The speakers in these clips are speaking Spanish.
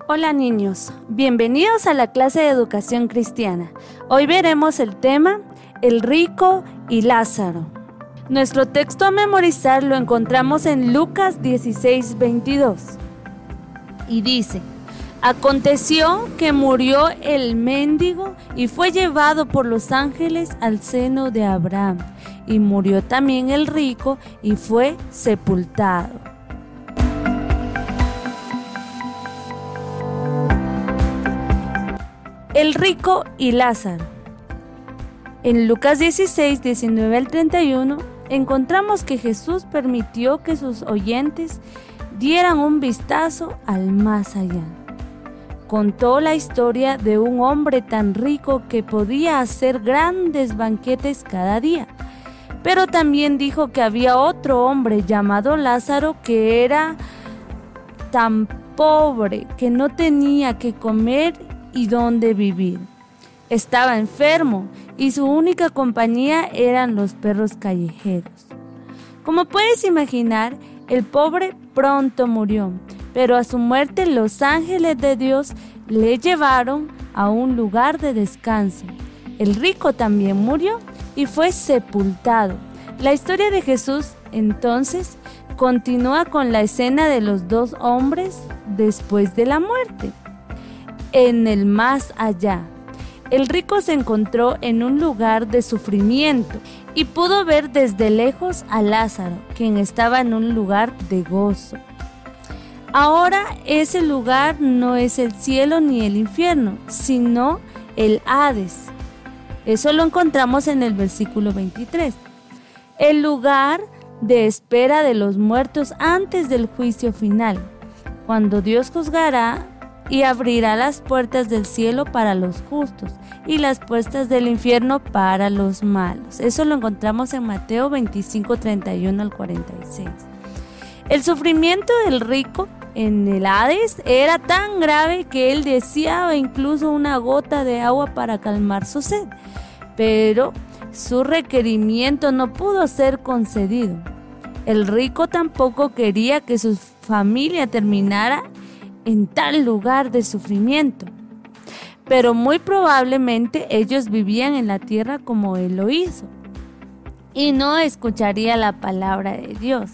Hola niños, bienvenidos a la clase de educación cristiana. Hoy veremos el tema El rico y Lázaro. Nuestro texto a memorizar lo encontramos en Lucas 16:22 y dice: Aconteció que murió el mendigo y fue llevado por los ángeles al seno de Abraham, y murió también el rico y fue sepultado. El rico y Lázaro. En Lucas 16, 19 al 31, encontramos que Jesús permitió que sus oyentes dieran un vistazo al más allá. Contó la historia de un hombre tan rico que podía hacer grandes banquetes cada día, pero también dijo que había otro hombre llamado Lázaro que era tan pobre que no tenía que comer y dónde vivir. Estaba enfermo y su única compañía eran los perros callejeros. Como puedes imaginar, el pobre pronto murió, pero a su muerte los ángeles de Dios le llevaron a un lugar de descanso. El rico también murió y fue sepultado. La historia de Jesús entonces continúa con la escena de los dos hombres después de la muerte. En el más allá, el rico se encontró en un lugar de sufrimiento y pudo ver desde lejos a Lázaro, quien estaba en un lugar de gozo. Ahora ese lugar no es el cielo ni el infierno, sino el Hades. Eso lo encontramos en el versículo 23. El lugar de espera de los muertos antes del juicio final, cuando Dios juzgará y abrirá las puertas del cielo para los justos y las puertas del infierno para los malos. Eso lo encontramos en Mateo 25, 31 al 46. El sufrimiento del rico en el Hades era tan grave que él deseaba incluso una gota de agua para calmar su sed, pero su requerimiento no pudo ser concedido. El rico tampoco quería que su familia terminara en tal lugar de sufrimiento, pero muy probablemente ellos vivían en la tierra como él lo hizo y no escucharía la palabra de Dios.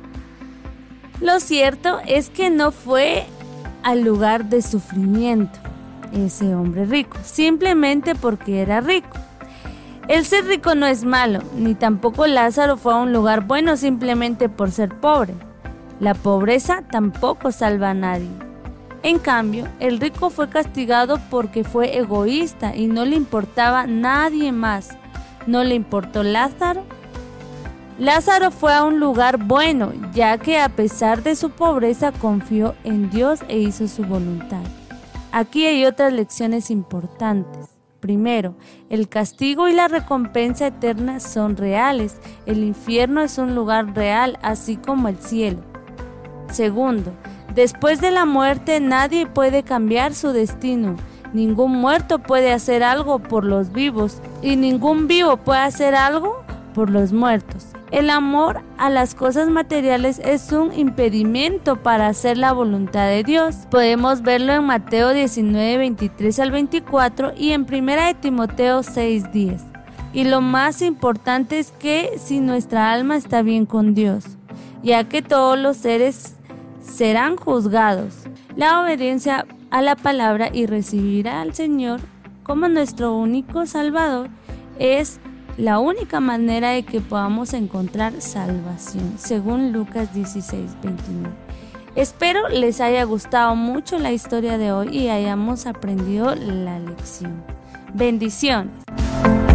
Lo cierto es que no fue al lugar de sufrimiento ese hombre rico, simplemente porque era rico. El ser rico no es malo, ni tampoco Lázaro fue a un lugar bueno simplemente por ser pobre. La pobreza tampoco salva a nadie. En cambio, el rico fue castigado porque fue egoísta y no le importaba nadie más. ¿No le importó Lázaro? Lázaro fue a un lugar bueno, ya que a pesar de su pobreza confió en Dios e hizo su voluntad. Aquí hay otras lecciones importantes. Primero, el castigo y la recompensa eterna son reales. El infierno es un lugar real, así como el cielo. Segundo, después de la muerte nadie puede cambiar su destino. Ningún muerto puede hacer algo por los vivos y ningún vivo puede hacer algo por los muertos. El amor a las cosas materiales es un impedimento para hacer la voluntad de Dios. Podemos verlo en Mateo 19, 23 al 24 y en 1 Timoteo 6, 10. Y lo más importante es que si nuestra alma está bien con Dios, ya que todos los seres serán juzgados. La obediencia a la palabra y recibir al Señor como nuestro único Salvador es la única manera de que podamos encontrar salvación, según Lucas 16, 29. Espero les haya gustado mucho la historia de hoy y hayamos aprendido la lección. Bendiciones.